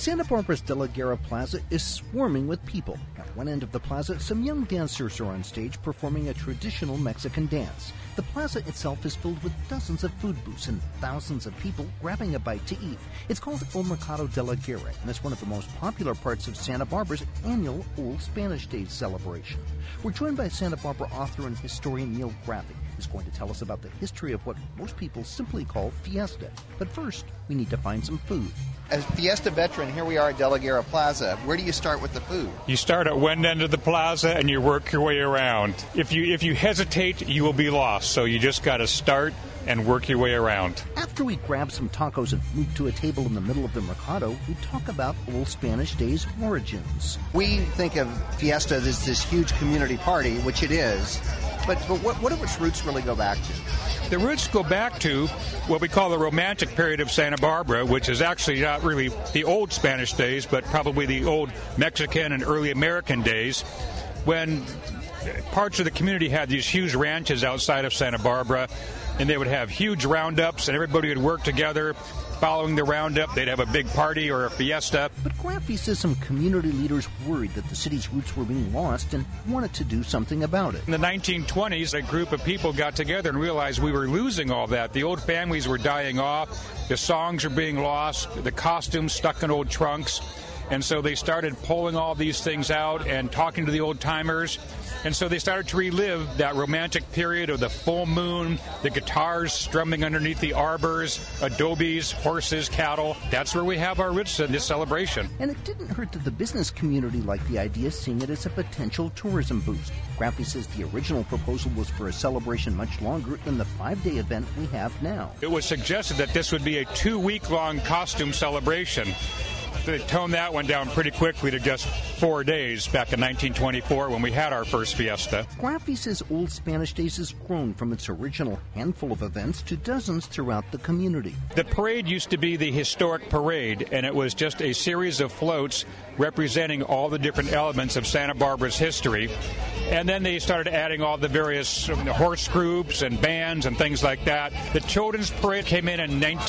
Santa Barbara's De La Guerra Plaza is swarming with people. At one end of the plaza, some young dancers are on stage performing a traditional Mexican dance. The plaza itself is filled with dozens of food booths and thousands of people grabbing a bite to eat. It's called El Mercado de la Guerra, and it's one of the most popular parts of Santa Barbara's annual Old Spanish Days celebration. We're joined by Santa Barbara author and historian Neil Graffey, who's going to tell us about the history of what most people simply call fiesta. But first, we need to find some food. As Fiesta veteran, here we are at De La Guerra Plaza. Where do you start with the food? You start at one end of the plaza and you work your way around. If you hesitate, you will be lost. So you just got to start and work your way around. After we grab some tacos and move to a table in the middle of the Mercado, we talk about Old Spanish Days' origins. We think of Fiesta as this huge community party, which it is. But what do its roots really go back to? The roots go back to what we call the Romantic period of Santa Barbara, which is actually not really the old Spanish days, but probably the old Mexican and early American days, when parts of the community had these huge ranches outside of Santa Barbara, and they would have huge roundups, and everybody would work together. Following the roundup, they'd have a big party or a fiesta. But Graffey says some community leaders worried that the city's roots were being lost and wanted to do something about it. In the 1920s, a group of people got together and realized we were losing all that. The old families were dying off, the songs were being lost, the costumes stuck in old trunks. And so they started pulling all these things out and talking to the old-timers. And so they started to relive that romantic period of the full moon, the guitars strumming underneath the arbors, adobes, horses, cattle. That's where we have our roots in this celebration. And it didn't hurt that the business community liked the idea, seeing it as a potential tourism boost. Graffey says the original proposal was for a celebration much longer than the 5-day event we have now. It was suggested that this would be a 2-week-long costume celebration. They toned that one down pretty quickly to just 4 days back in 1924 when we had our first fiesta. Graffey says Old Spanish Days has grown from its original handful of events to dozens throughout the community. The parade used to be the historic parade, and it was just a series of floats representing all the different elements of Santa Barbara's history. And then they started adding all the various horse groups and bands and things like that. The children's parade came in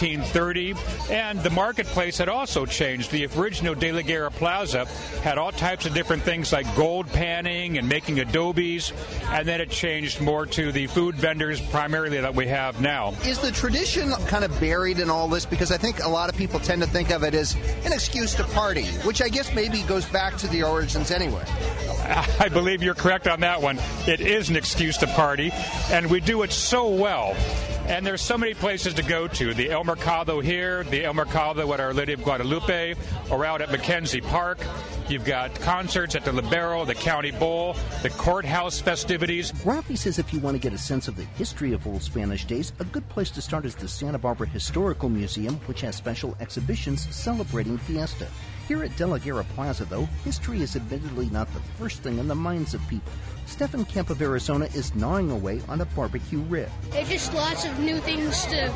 1930, and the marketplace had also changed. The original De La Guerra Plaza had all types of different things like gold panning and making adobes, and then it changed more to the food vendors primarily that we have now. Is the tradition kind of buried in all this? Because I think a lot of people tend to think of it as an excuse to party, which I guess maybe goes back to the origins anyway. I believe you're correct on that one. It is an excuse to party, and we do it so well. And there's so many places to go to. The El Mercado here, the El Mercado at Our Lady of Guadalupe, or out at Mackenzie Park. You've got concerts at the Libero, the County Bowl, the courthouse festivities. Graffey says if you want to get a sense of the history of Old Spanish Days, a good place to start is the Santa Barbara Historical Museum, which has special exhibitions celebrating Fiesta. Here at De La Guerra Plaza, though, history is admittedly not the first thing in the minds of people. Stefan Camp of Arizona is gnawing away on a barbecue rib. There's just lots of new things to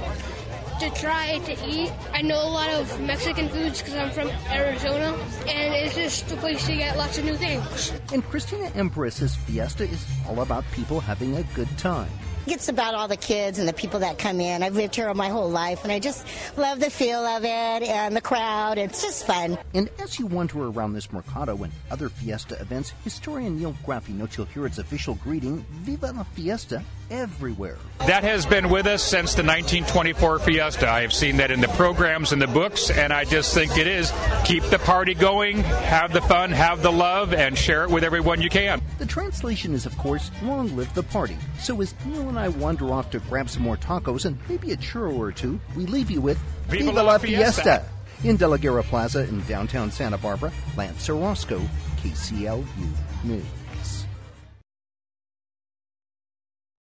try to eat. I know a lot of Mexican foods because I'm from Arizona, and it's just a place to get lots of new things. And Christina Empress says Fiesta is all about people having a good time. It's about all the kids and the people that come in. I've lived here my whole life, and I just love the feel of it and the crowd. It's just fun. And as you wander around this Mercado and other Fiesta events, historian Neil Graffey notes you'll hear its official greeting, Viva la Fiesta, everywhere. That has been with us since the 1924 Fiesta. I have seen that in the programs and the books, and I just think it is keep the party going, have the fun, have the love, and share it with everyone you can. The translation is, of course, long live the party. So as Neil and I wander off to grab some more tacos and maybe a churro or two, we leave you with Viva la Fiesta! In De La Guerra Plaza in downtown Santa Barbara, Lance Orozco, KCLU News.